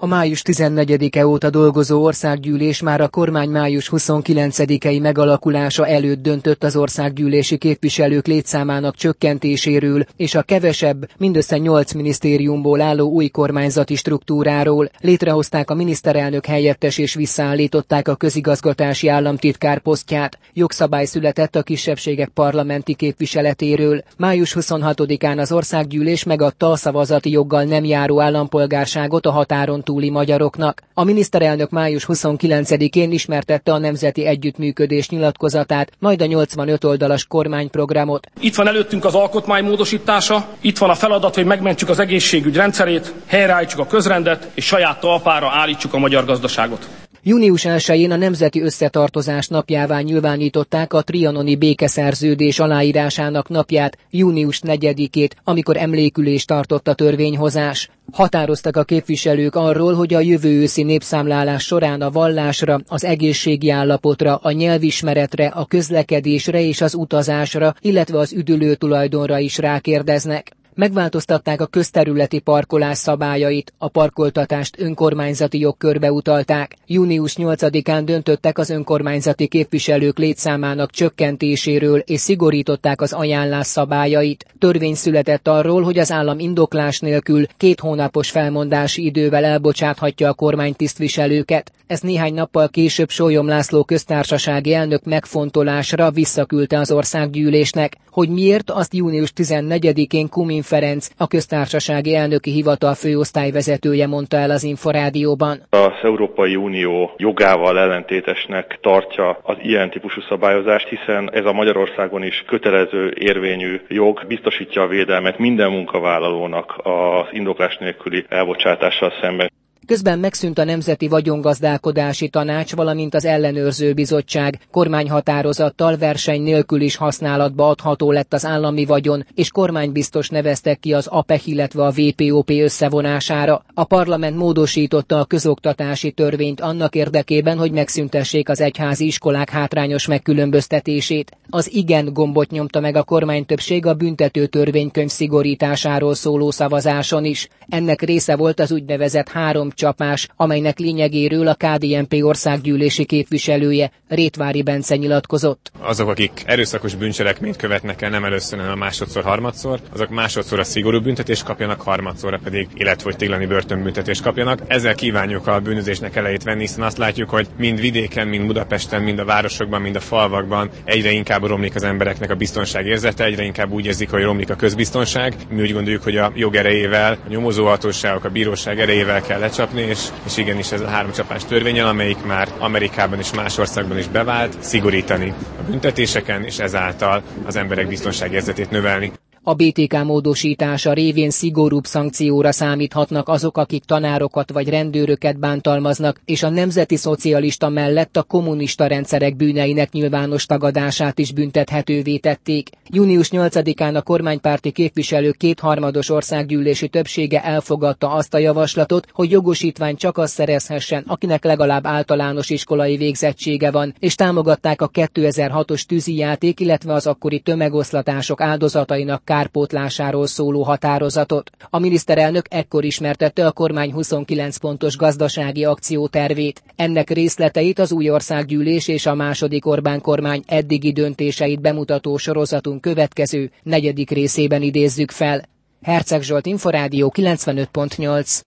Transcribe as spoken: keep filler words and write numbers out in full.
A május tizennegyedike óta dolgozó országgyűlés már a kormány május huszonkilencedikei megalakulása előtt döntött az országgyűlési képviselők létszámának csökkentéséről és a kevesebb, mindössze nyolc minisztériumból álló új kormányzati struktúráról. Létrehozták a miniszterelnök helyettes és visszaállították a közigazgatási államtitkár posztját. Jogszabály született a kisebbségek parlamenti képviseletéről. május huszonhatodikán az országgyűlés megadta a szavazati joggal nem járó állampolgárságot a határon túli magyaroknak. A miniszterelnök május huszonkilencedikén ismertette a nemzeti együttműködés nyilatkozatát, majd a nyolcvanöt oldalas kormányprogramot. Itt van előttünk az alkotmány módosítása, itt van a feladat, hogy megmentsük az egészségügy rendszerét, helyreállítsuk a közrendet, és saját talpára állítsuk a magyar gazdaságot. június elsején a Nemzeti Összetartozás napjává nyilvánították a trianoni békeszerződés aláírásának napját, június negyedikét, amikor emlékülést tartott a törvényhozás. Határoztak a képviselők arról, hogy a jövő őszi népszámlálás során a vallásra, az egészségi állapotra, a nyelvismeretre, a közlekedésre és az utazásra, illetve az üdülő tulajdonra is rákérdeznek. Megváltoztatták a közterületi parkolás szabályait, a parkoltatást önkormányzati jogkörbe utalták. június nyolcadikán döntöttek az önkormányzati képviselők létszámának csökkentéséről és szigorították az ajánlás szabályait. Törvény született arról, hogy az állam indoklás nélkül két hónapos felmondási idővel elbocsáthatja a kormánytisztviselőket. Ezt néhány nappal később Sólyom László köztársasági elnök megfontolásra visszaküldte az országgyűlésnek. Hogy miért, azt június tizennegyedikén Kumin Ferenc, a köztársasági elnöki hivatal főosztályvezetője mondta el az Inforádióban. Az Európai Unió jogával ellentétesnek tartja az ilyen típusú szabályozást, hiszen ez a Magyarországon is kötelező érvényű jog, biztosítja a védelmet minden munkavállalónak az indoklás nélküli elbocsátással szemben. Közben megszűnt a Nemzeti Vagyongazdálkodási Tanács, valamint az Ellenőrző Bizottság. Kormányhatározattal verseny nélkül is használatba adható lett az állami vagyon, és kormánybiztos neveztek ki az á pé e há, illetve a vé pé o pé összevonására. A parlament módosította a közoktatási törvényt annak érdekében, hogy megszüntessék az egyházi iskolák hátrányos megkülönböztetését. Az igen gombot nyomta meg a kormánytöbbség a büntető törvénykönyv szigorításáról szóló szavazáson is. Ennek része volt az úgynevezett három csapás, amelynek lényegéről a ká dé en pé országgyűlési képviselője, Rétvári Bence nyilatkozott. Azok, akik erőszakos bűncselekményt követnek el nem először, hanem a másodszor, harmadszor, azok másodszor a szigorú büntetést kapjanak, harmadszorra pedig életfogytiglani börtönbüntetést kapjanak. Ezzel kívánjuk a bűnözésnek elejét venni, hiszen azt látjuk, hogy mind vidéken, mind Budapesten, mind a városokban, mind a falvakban egyre inkább romlik az embereknek a biztonságérzete, egyre inkább úgy érzik, hogy romlik a közbiztonság. Mi úgy gondoljuk, hogy a jog erejével, a nyomozóhatóságok, a bíróság erejével kell lecsapni, és, és igenis ez a háromcsapás törvényel, amelyik már Amerikában és más országban is bevált, szigorítani a büntetéseken, és ezáltal az emberek biztonságérzetét növelni. A bé té ká módosítása révén szigorúbb szankcióra számíthatnak azok, akik tanárokat vagy rendőröket bántalmaznak, és a nemzeti szocialista mellett a kommunista rendszerek bűneinek nyilvános tagadását is büntethetővé tették. június nyolcadikán a kormánypárti képviselők kétharmados országgyűlési többsége elfogadta azt a javaslatot, hogy jogosítványt csak az szerezhessen, akinek legalább általános iskolai végzettsége van, és támogatták a kétezer-hatos tűzijáték, illetve az akkori tömegoszlatások áldozatainak kárpótlásáról szóló határozatot. A miniszterelnök ekkor ismertette a kormány huszonkilenc pontos gazdasági akciótervét. Ennek részleteit az új országgyűlés és a második Orbán kormány eddigi döntéseit bemutató sorozatunk következő, negyedik részében idézzük fel. Herceg Zsolt, Inforádió kilencvenöt pont nyolc.